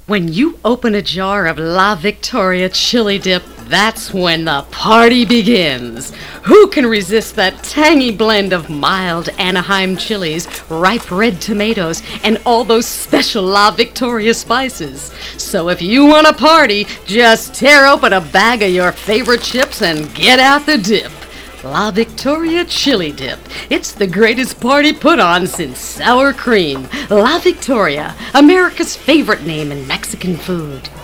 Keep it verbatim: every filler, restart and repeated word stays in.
When you open a jar of La Victoria chili dip, that's when the party begins. Who can resist that tangy blend of mild Anaheim chilies, ripe red tomatoes, and all those special La Victoria spices? So if you want to party, just tear open a bag of your favorite chips and get out the dip. La Victoria Chili Dip. It's the greatest party put on since sour cream. La Victoria, America's favorite name in Mexican food.